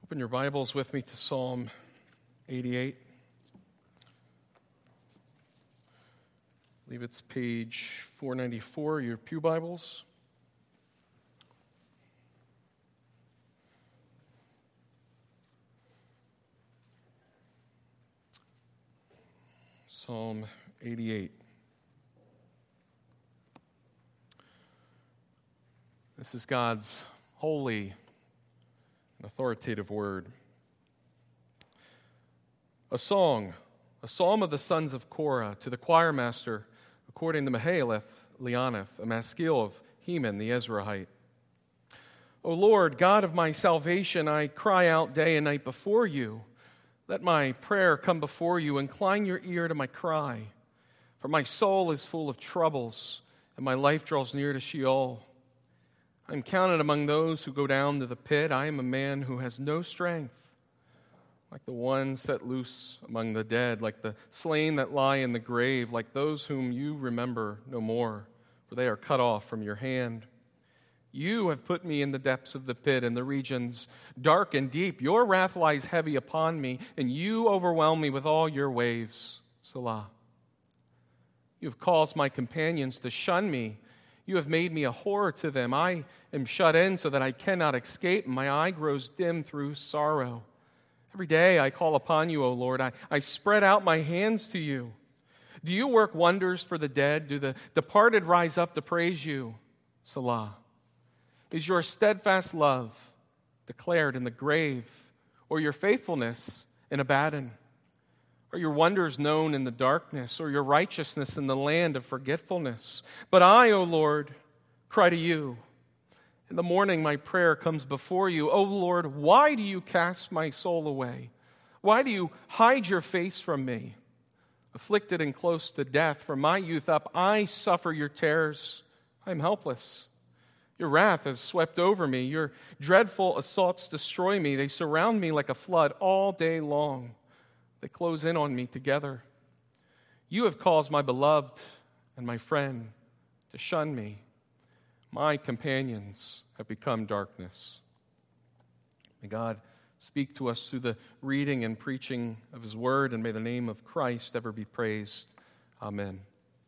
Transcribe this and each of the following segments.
Open your Bibles with me to Psalm 88. I believe it's page 494, your pew Bibles. Psalm 88. This is God's holy and authoritative word. A psalm of the sons of Korah, to the choir master, according to Mahalath, Leannoth, a maskil of Heman the Ezrahite. O Lord, God of my salvation, I cry out day and night before you. Let my prayer come before you. Incline your ear to my cry. For my soul is full of troubles, and my life draws near to Sheol. I am counted among those who go down to the pit. I am a man who has no strength, like the one set loose among the dead, like the slain that lie in the grave, like those whom you remember no more, for they are cut off from your hand. You have put me in the depths of the pit, in the regions dark and deep. Your wrath lies heavy upon me, and you overwhelm me with all your waves. Selah. You have caused my companions to shun me. You have made me a horror to them. I am shut in so that I cannot escape, and my eye grows dim through sorrow. Every day I call upon you, O Lord. I spread out my hands to you. Do you work wonders for the dead? Do the departed rise up to praise you? Selah. Is your steadfast love declared in the grave, or your faithfulness in Abaddon? Are your wonders known in the darkness, or your righteousness in the land of forgetfulness? But I, O Lord, cry to you. In the morning my prayer comes before you. O Lord, why do you cast my soul away? Why do you hide your face from me? Afflicted and close to death, from my youth up, I suffer your terrors. I am helpless. Your wrath has swept over me. Your dreadful assaults destroy me. They surround me like a flood all day long. They close in on me together. You have caused my beloved and my friend to shun me. My companions have become darkness. May God speak to us through the reading and preaching of His Word, and may the name of Christ ever be praised. Amen.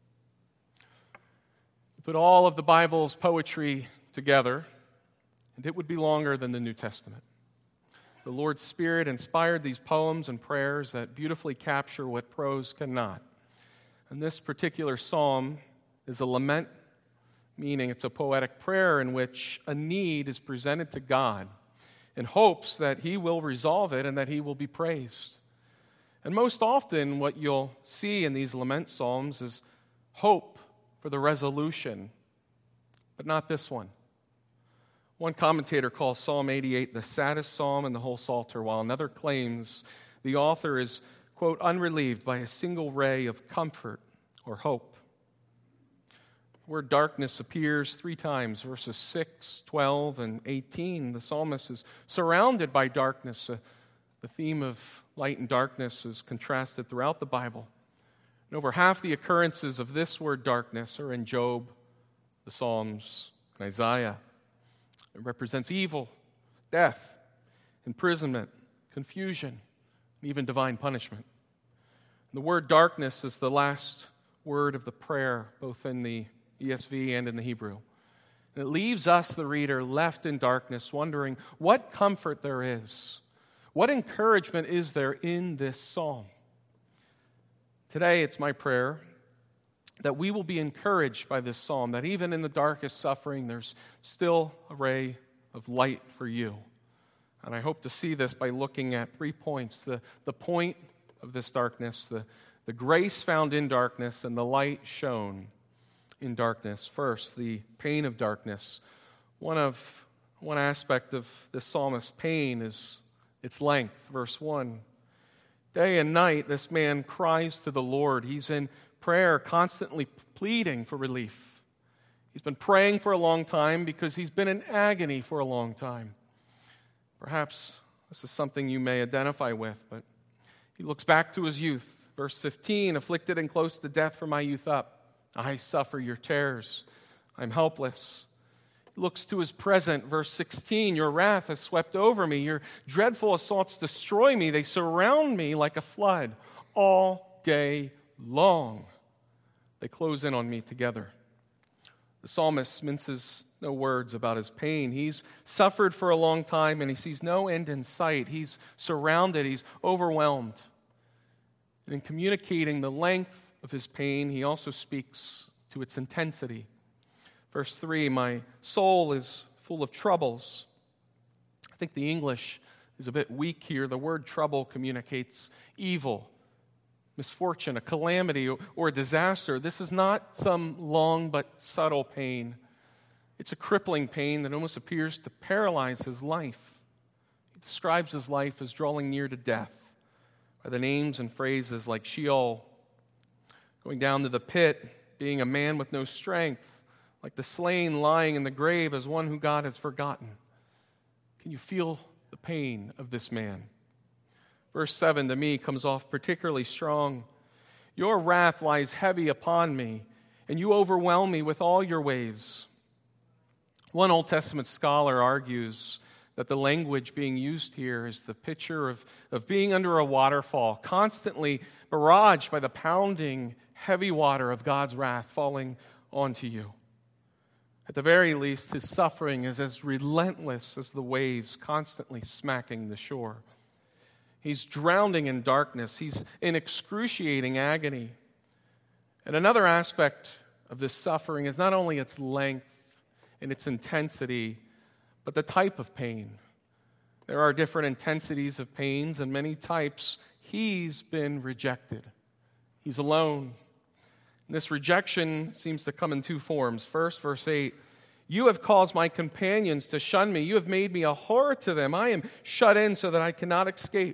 Put all of the Bible's poetry together, and it would be longer than the New Testament. The Lord's Spirit inspired these poems and prayers that beautifully capture what prose cannot. And this particular psalm is a lament, meaning it's a poetic prayer in which a need is presented to God in hopes that He will resolve it and that He will be praised. And most often what you'll see in these lament psalms is hope for the resolution, but not this one. One commentator calls Psalm 88 the saddest psalm in the whole Psalter, while another claims the author is, quote, unrelieved by a single ray of comfort or hope. The word darkness appears 3 times, verses 6, 12, and 18. The psalmist is surrounded by darkness. The theme of light and darkness is contrasted throughout the Bible. And over half the occurrences of this word darkness are in Job, the Psalms, and Isaiah. It represents evil, death, imprisonment, confusion, and even divine punishment. The word darkness is the last word of the prayer, both in the ESV and in the Hebrew. And it leaves us, the reader, left in darkness, wondering what comfort there is, what encouragement is there in this psalm. Today, it's my prayer that we will be encouraged by this psalm, that even in the darkest suffering, there's still a ray of light for you. And I hope to see this by looking at 3 points. The point of this darkness, the grace found in darkness, and the light shown in darkness. First, the pain of darkness. One aspect of this psalmist's pain is its length. Verse 1. Day and night, this man cries to the Lord. He's in prayer, constantly pleading for relief. He's been praying for a long time because he's been in agony for a long time. Perhaps this is something you may identify with, but he looks back to his youth. Verse 15, afflicted and close to death from my youth up. I suffer your terrors. I'm helpless. looks to his present, verse 16, your wrath has swept over me. Your dreadful assaults destroy me. They surround me like a flood all day long. They close in on me together. The psalmist minces no words about his pain. He's suffered for a long time and he sees no end in sight. He's surrounded. He's overwhelmed. And in communicating the length of his pain, he also speaks to its intensity. Verse 3, my soul is full of troubles. I think the English is a bit weak here. The word trouble communicates evil, misfortune, a calamity, or a disaster. This is not some long but subtle pain. It's a crippling pain that almost appears to paralyze his life. He describes his life as drawing near to death by the names and phrases like Sheol, going down to the pit, being a man with no strength, like the slain lying in the grave as one who God has forgotten. Can you feel the pain of this man? Verse 7 to me comes off particularly strong. Your wrath lies heavy upon me, and you overwhelm me with all your waves. One Old Testament scholar argues that the language being used here is the picture of being under a waterfall, constantly barraged by the pounding, heavy water of God's wrath falling onto you. At the very least, his suffering is as relentless as the waves constantly smacking the shore. He's drowning in darkness. He's in excruciating agony. And another aspect of this suffering is not only its length and its intensity, but the type of pain. There are different intensities of pains and many types. He's been rejected. He's alone. And this rejection seems to come in two forms. First, verse 8, you have caused my companions to shun me. You have made me a horror to them. I am shut in so that I cannot escape.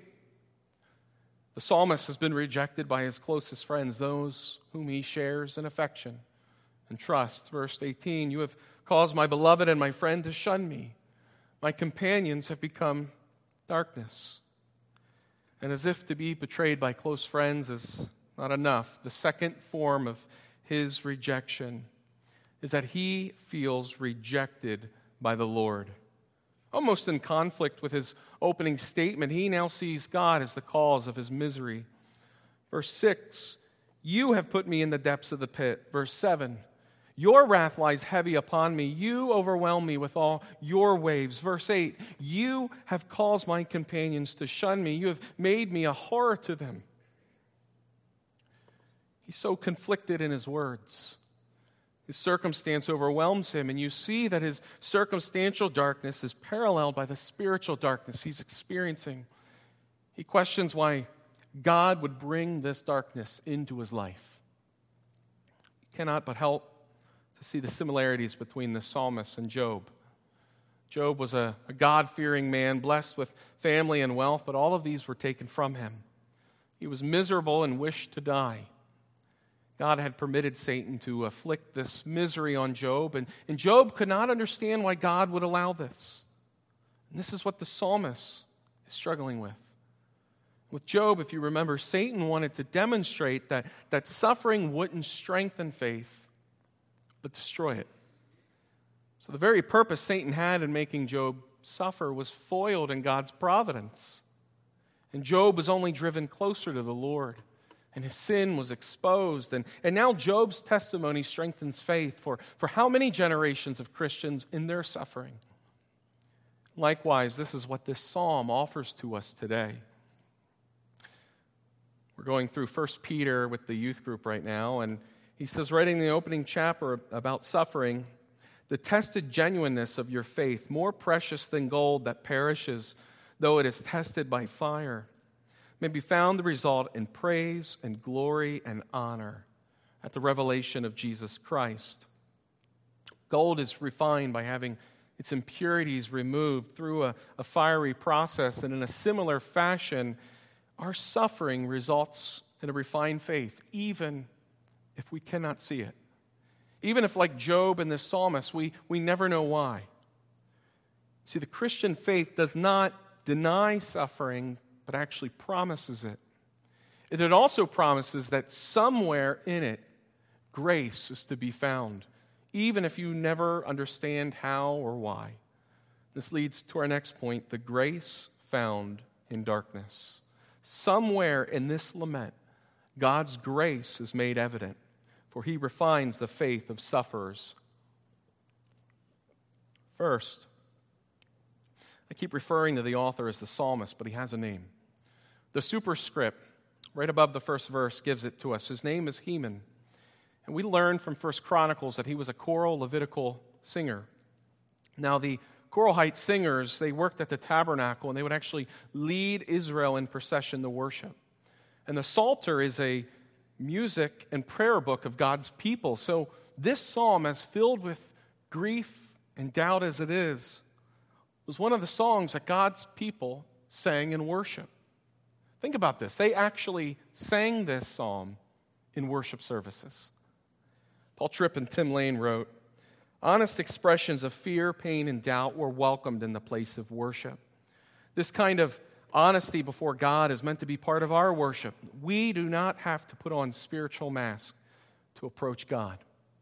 The psalmist has been rejected by his closest friends, those whom he shares in affection and trust. Verse 18, you have caused my beloved and my friend to shun me. My companions have become darkness. And as if to be betrayed by close friends is not enough, the second form of his rejection is that he feels rejected by the Lord. Almost in conflict with his opening statement, he now sees God as the cause of his misery. Verse 6, you have put me in the depths of the pit. Verse 7, your wrath lies heavy upon me. You overwhelm me with all your waves. Verse 8, you have caused my companions to shun me. You have made me a horror to them. He's so conflicted in his words. His circumstance overwhelms him, and you see that his circumstantial darkness is paralleled by the spiritual darkness he's experiencing. He questions why God would bring this darkness into his life. He cannot but help to see the similarities between the psalmist and Job. Job was a God-fearing man, blessed with family and wealth, but all of these were taken from him. He was miserable and wished to die. God had permitted Satan to afflict this misery on Job, and Job could not understand why God would allow this. And this is what the psalmist is struggling with. With Job, if you remember, Satan wanted to demonstrate that suffering wouldn't strengthen faith, but destroy it. So the very purpose Satan had in making Job suffer was foiled in God's providence. And Job was only driven closer to the Lord. And his sin was exposed. And now Job's testimony strengthens faith for how many generations of Christians in their suffering. Likewise, this is what this psalm offers to us today. We're going through 1 Peter with the youth group right now, and he says, writing the opening chapter about suffering, the tested genuineness of your faith, more precious than gold that perishes, though it is tested by fire, may be found to result in praise and glory and honor at the revelation of Jesus Christ. Gold is refined by having its impurities removed through a fiery process, and in a similar fashion, our suffering results in a refined faith, even if we cannot see it. Even if, like Job and the psalmist, we never know why. See, the Christian faith does not deny suffering, but actually promises it. And it also promises that somewhere in it, grace is to be found, even if you never understand how or why. This leads to our next point, the grace found in darkness. Somewhere in this lament, God's grace is made evident, for he refines the faith of sufferers. First, I keep referring to the author as the psalmist, but he has a name. The superscript, right above the first verse, gives it to us. His name is Heman. And we learn from 1 Chronicles that he was a choral Levitical singer. Now, the Korahite singers, they worked at the tabernacle, and they would actually lead Israel in procession to worship. And the Psalter is a music and prayer book of God's people. So this psalm, as filled with grief and doubt as it is, was one of the songs that God's people sang in worship. Think about this. They actually sang this psalm in worship services. Paul Tripp and Tim Lane wrote, honest expressions of fear, pain, and doubt were welcomed in the place of worship. This kind of honesty before God is meant to be part of our worship. We do not have to put on spiritual masks to approach God.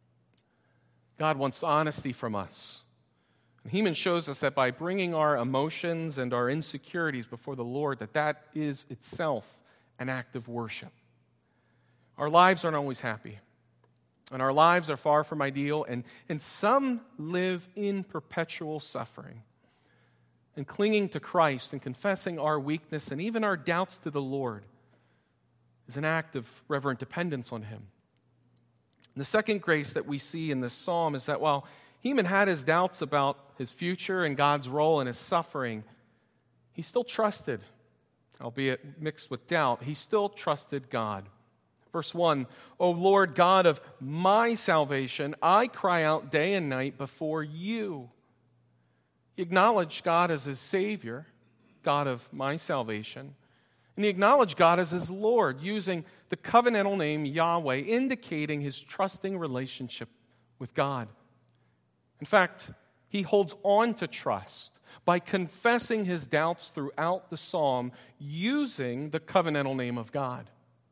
God wants honesty from us. And Heman shows us that by bringing our emotions and our insecurities before the Lord, that is itself an act of worship. Our lives aren't always happy. And our lives are far from ideal, and some live in perpetual suffering. And clinging to Christ and confessing our weakness and even our doubts to the Lord is an act of reverent dependence on Him. And the second grace that we see in this psalm is that while Heman had his doubts about his future and God's role in his suffering, he still trusted, albeit mixed with doubt, he still trusted God. Verse 1, O Lord God of my salvation, I cry out day and night before you. He acknowledged God as his Savior, God of my salvation. And he acknowledged God as his Lord, using the covenantal name Yahweh, indicating his trusting relationship with God. In fact, he holds on to trust by confessing his doubts throughout the psalm, using the covenantal name of God.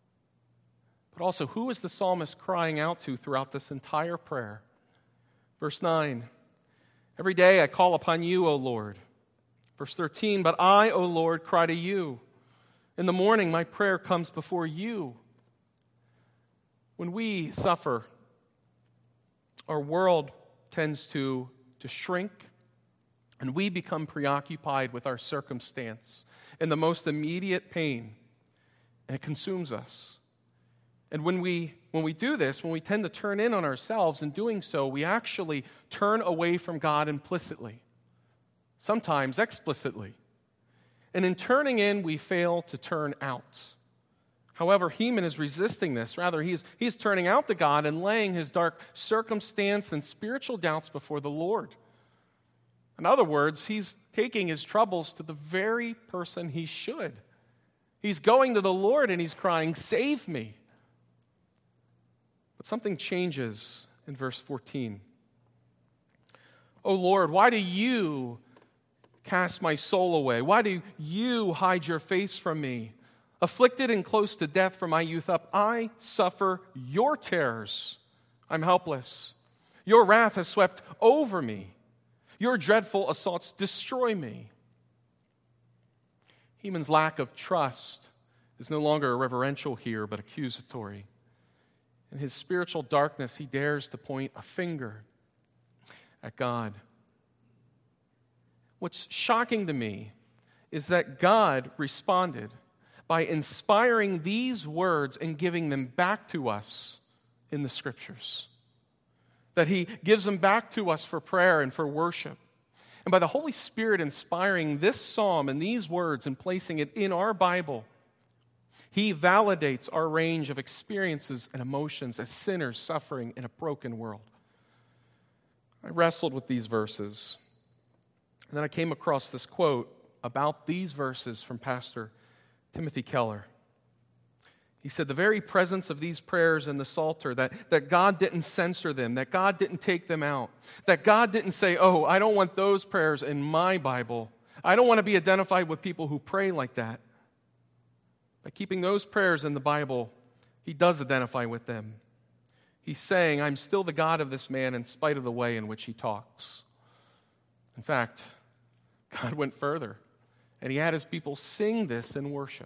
But also, who is the psalmist crying out to throughout this entire prayer? Verse 9, every day I call upon you, O Lord. Verse 13, but I, O Lord, cry to you. In the morning my prayer comes before you. When we suffer, our world tends to shrink, and we become preoccupied with our circumstance and the most immediate pain, and it consumes us. And when we do this, when we tend to turn in on ourselves, in doing so, we actually turn away from God implicitly, sometimes explicitly. And in turning in, we fail to turn out. However, Heman is resisting this. Rather, he's turning out to God and laying his dark circumstance and spiritual doubts before the Lord. In other words, he's taking his troubles to the very person he should. He's going to the Lord and he's crying, save me. But something changes in verse 14. O Lord, why do you cast my soul away? Why do you hide your face from me? Afflicted and close to death from my youth up, I suffer your terrors. I'm helpless. Your wrath has swept over me. Your dreadful assaults destroy me. Heman's lack of trust is no longer reverential here, but accusatory. In his spiritual darkness, he dares to point a finger at God. What's shocking to me is that God responded by inspiring these words and giving them back to us in the Scriptures. That he gives them back to us for prayer and for worship. And by the Holy Spirit inspiring this psalm and these words and placing it in our Bible, he validates our range of experiences and emotions as sinners suffering in a broken world. I wrestled with these verses, and then I came across this quote about these verses from Pastor Timothy Keller. He said, the very presence of these prayers in the Psalter, that God didn't censor them, that God didn't take them out, that God didn't say, oh, I don't want those prayers in my Bible. I don't want to be identified with people who pray like that. By keeping those prayers in the Bible, he does identify with them. He's saying, I'm still the God of this man in spite of the way in which he talks. In fact, God went further, and he had his people sing this in worship.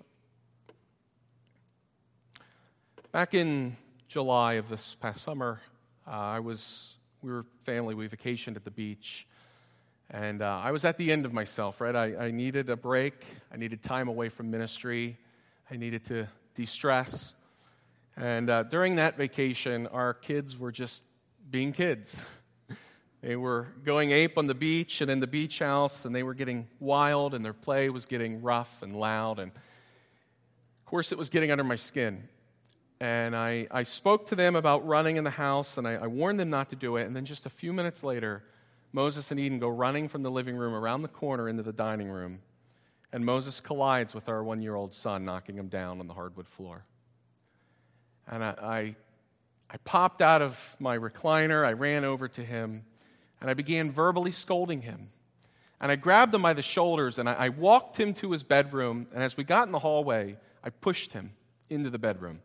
Back in July of this past summer, we were family, we vacationed at the beach, and I was at the end of myself, right? I needed a break, I needed time away from ministry, I needed to de-stress, and during that vacation, our kids were just being kids. They were going ape on the beach and in the beach house, and they were getting wild, and their play was getting rough and loud, and of course it was getting under my skin. And I spoke to them about running in the house, and I warned them not to do it. And then just a few minutes later, Moses and Eden go running from the living room around the corner into the dining room. And Moses collides with our 1-year-old son, knocking him down on the hardwood floor. And I popped out of my recliner, I ran over to him, and I began verbally scolding him. And I grabbed him by the shoulders, and I walked him to his bedroom. And as we got in the hallway, I pushed him into the bedroom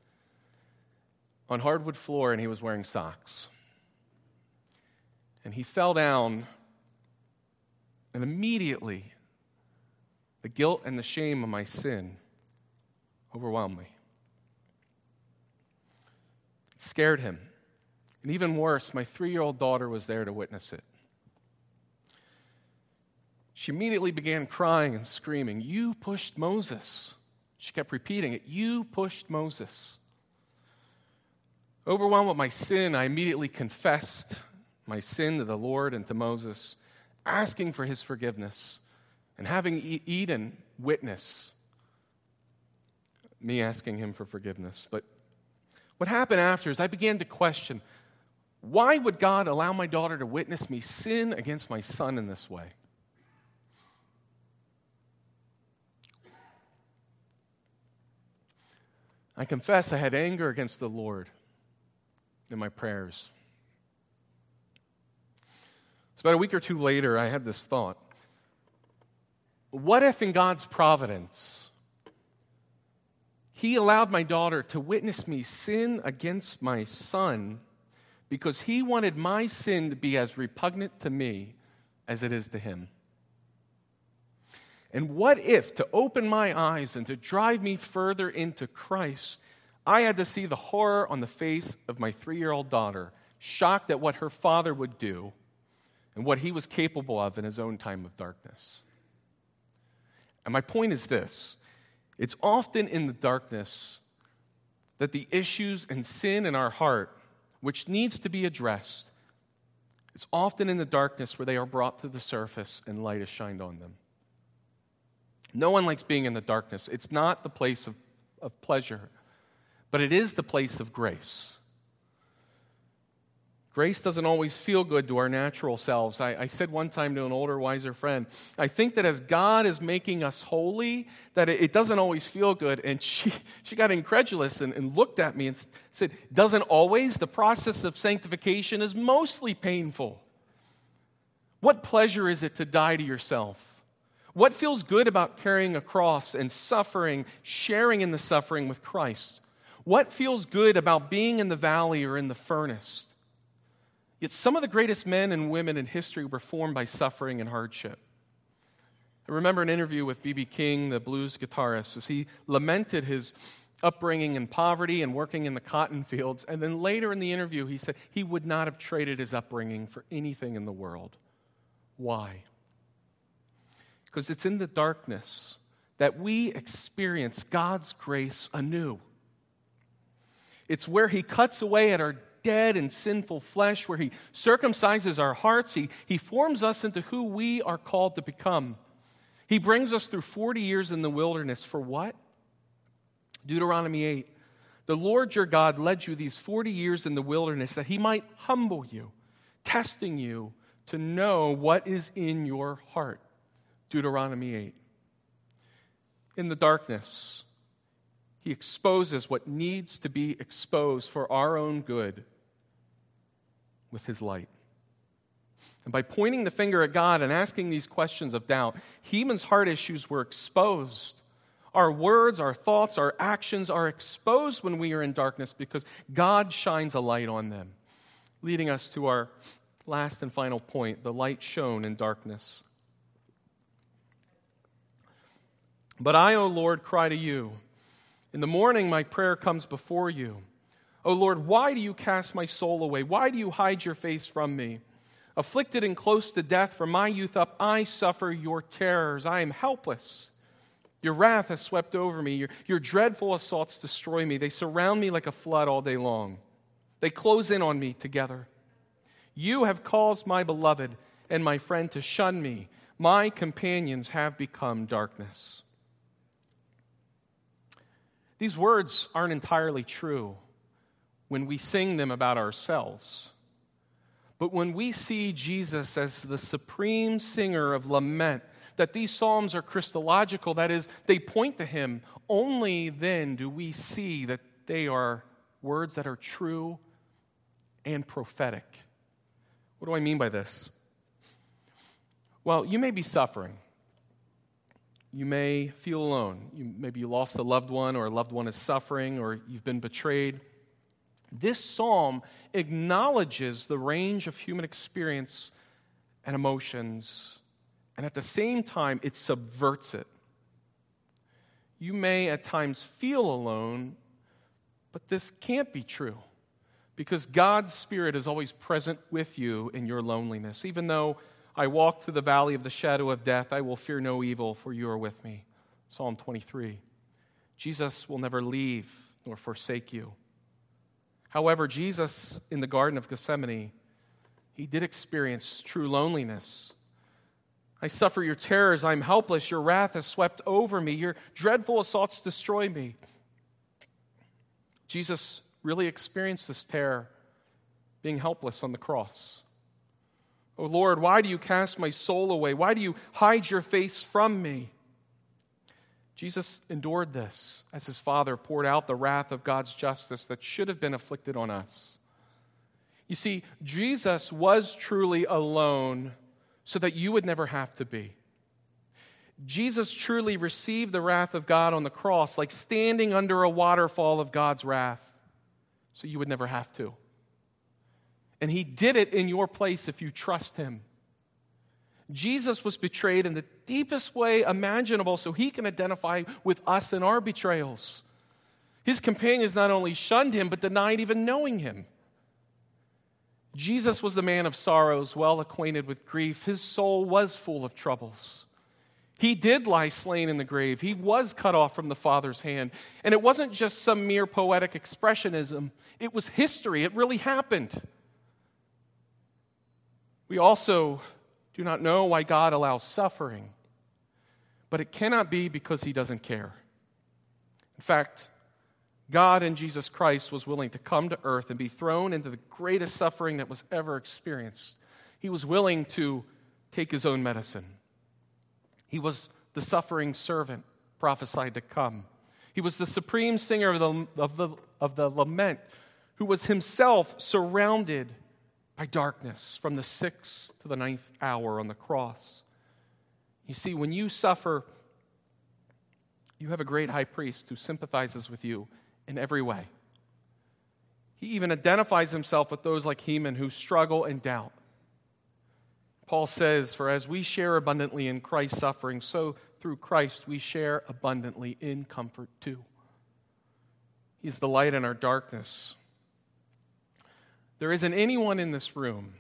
on hardwood floor, and he was wearing socks. And he fell down, and immediately the guilt and the shame of my sin overwhelmed me. It scared him. And even worse, my 3-year-old daughter was there to witness it. She immediately began crying and screaming, "You pushed Moses." She kept repeating it, "You pushed Moses." Overwhelmed with my sin, I immediately confessed my sin to the Lord and to Moses, asking for his forgiveness, and having Eden witness me asking him for forgiveness. But what happened after is I began to question, why would God allow my daughter to witness me sin against my son in this way? I confess I had anger against the Lord in my prayers. So about a week or two later, I had this thought. What if in God's providence, he allowed my daughter to witness me sin against my son because he wanted my sin to be as repugnant to me as it is to him? And what if, to open my eyes and to drive me further into Christ, I had to see the horror on the face of my 3-year-old daughter, shocked at what her father would do and what he was capable of in his own time of darkness? And my point is this: it's often in the darkness that the issues and sin in our heart, which needs to be addressed, it's often in the darkness where they are brought to the surface and light is shined on them. No one likes being in the darkness. It's not the place of pleasure, but it is the place of grace. Grace doesn't always feel good to our natural selves. I said one time to an older, wiser friend, I think that as God is making us holy, that it doesn't always feel good. And she got incredulous and looked at me and said, doesn't always? The process of sanctification is mostly painful. What pleasure is it to die to yourself? What feels good about carrying a cross and suffering, sharing in the suffering with Christ? What feels good about being in the valley or in the furnace? Yet some of the greatest men and women in history were formed by suffering and hardship. I remember an interview with B.B. King, the blues guitarist, as he lamented his upbringing in poverty and working in the cotton fields. And then later in the interview, he said he would not have traded his upbringing for anything in the world. Why? Because it's in the darkness that we experience God's grace anew. It's where he cuts away at our dead and sinful flesh, where he circumcises our hearts. He forms us into who we are called to become. He brings us through 40 years in the wilderness for what? Deuteronomy 8. The Lord your God led you these 40 years in the wilderness that he might humble you, testing you to know what is in your heart. Deuteronomy 8. In the darkness, he exposes what needs to be exposed for our own good with his light. And by pointing the finger at God and asking these questions of doubt, Heman's heart issues were exposed. Our words, our thoughts, our actions are exposed when we are in darkness because God shines a light on them, leading us to our last and final point, the light shone in darkness. But I, O Lord, cry to you. In the morning my prayer comes before you. O Lord, why do you cast my soul away? Why do you hide your face from me? Afflicted and close to death, from my youth up, I suffer your terrors. I am helpless. Your wrath has swept over me. Your dreadful assaults destroy me. They surround me like a flood all day long. They close in on me together. You have caused my beloved and my friend to shun me. My companions have become darkness. These words aren't entirely true when we sing them about ourselves. But when we see Jesus as the supreme singer of lament, that these psalms are Christological, that is, they point to him, only then do we see that they are words that are true and prophetic. What do I mean by this? Well, you may be suffering. You may feel alone. Maybe you lost a loved one, or a loved one is suffering, or you've been betrayed. This psalm acknowledges the range of human experience and emotions, and at the same time, it subverts it. You may at times feel alone, but this can't be true, because God's Spirit is always present with you in your loneliness. Even though I walk through the valley of the shadow of death, I will fear no evil, for you are with me. Psalm 23. Jesus will never leave nor forsake you. However, Jesus, in the Garden of Gethsemane, he did experience true loneliness. I suffer your terrors. I am helpless. Your wrath has swept over me. Your dreadful assaults destroy me. Jesus really experienced this terror, being helpless on the cross. Oh Lord, why do you cast my soul away? Why do you hide your face from me? Jesus endured this as his Father poured out the wrath of God's justice that should have been afflicted on us. You see, Jesus was truly alone so that you would never have to be. Jesus truly received the wrath of God on the cross, like standing under a waterfall of God's wrath, so you would never have to. And he did it in your place if you trust him. Jesus was betrayed in the deepest way imaginable so he can identify with us in our betrayals. His companions not only shunned him, but denied even knowing him. Jesus was the man of sorrows, well acquainted with grief. His soul was full of troubles. He did lie slain in the grave. He was cut off from the Father's hand. And it wasn't just some mere poetic expressionism. It was history. It really happened. We also do not know why God allows suffering, but it cannot be because he doesn't care. In fact, God in Jesus Christ was willing to come to earth and be thrown into the greatest suffering that was ever experienced. He was willing to take his own medicine. He was the suffering servant prophesied to come. He was the supreme singer of the lament, who was himself surrounded by darkness from the 6th to the 9th hour on the cross. You see, when you suffer, you have a great high priest who sympathizes with you in every way. He even identifies himself with those like Heman who struggle and doubt. Paul says, "For as we share abundantly in Christ's suffering, so through Christ we share abundantly in comfort too." He's the light in our darkness. There isn't anyone in this room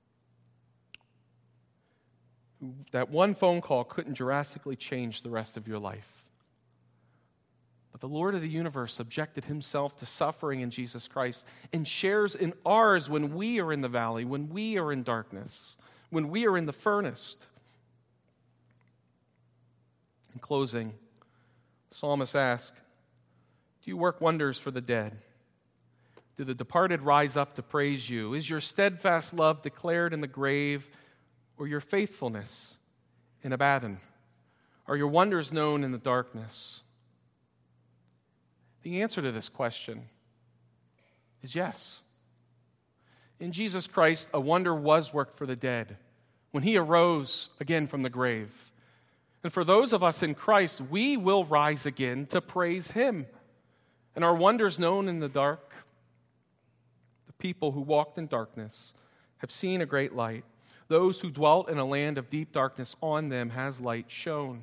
who that one phone call couldn't drastically change the rest of your life. But the Lord of the universe subjected himself to suffering in Jesus Christ and shares in ours when we are in the valley, when we are in darkness, when we are in the furnace. In closing, the psalmist asks, "Do you work wonders for the dead? Do the departed rise up to praise you? Is your steadfast love declared in the grave, or your faithfulness in Abaddon? Are your wonders known in the darkness?" The answer to this question is yes. In Jesus Christ, a wonder was worked for the dead when he arose again from the grave. And for those of us in Christ, we will rise again to praise Him. And our wonders known in the dark, the people who walked in darkness have seen a great light. Those who dwelt in a land of deep darkness, on them has light shone.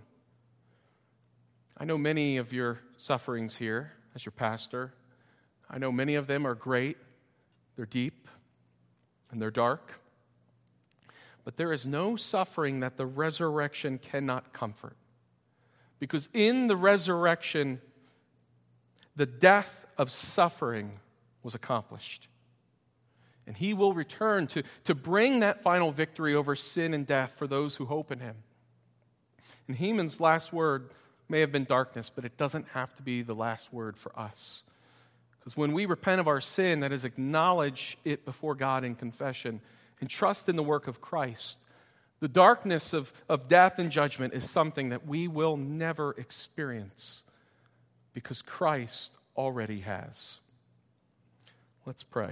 I know many of your sufferings here as your pastor. I know many of them are great, they're deep, and they're dark. But there is no suffering that the resurrection cannot comfort. Because in the resurrection, the death of suffering was accomplished. And He will return to bring that final victory over sin and death for those who hope in Him. And Haman's last word may have been darkness, but it doesn't have to be the last word for us. Because when we repent of our sin, that is, acknowledge it before God in confession and trust in the work of Christ, the darkness of death and judgment is something that we will never experience because Christ already has. Let's pray.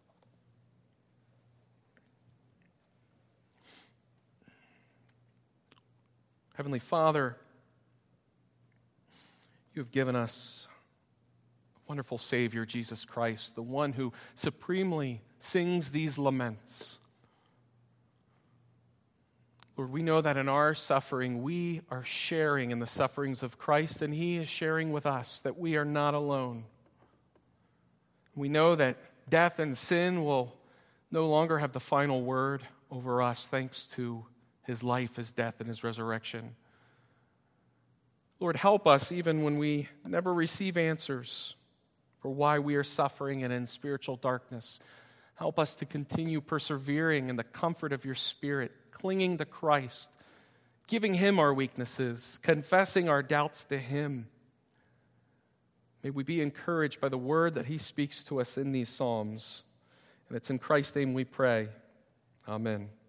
Heavenly Father, You have given us a wonderful Savior, Jesus Christ, the one who supremely sings these laments. Lord, we know that in our suffering, we are sharing in the sufferings of Christ, and He is sharing with us that we are not alone. We know that death and sin will no longer have the final word over us thanks to His life, His death, and His resurrection. Lord, help us even when we never receive answers for why we are suffering and in spiritual darkness. Help us to continue persevering in the comfort of Your Spirit, clinging to Christ, giving Him our weaknesses, confessing our doubts to Him. May we be encouraged by the word that He speaks to us in these Psalms. And it's in Christ's name we pray. Amen.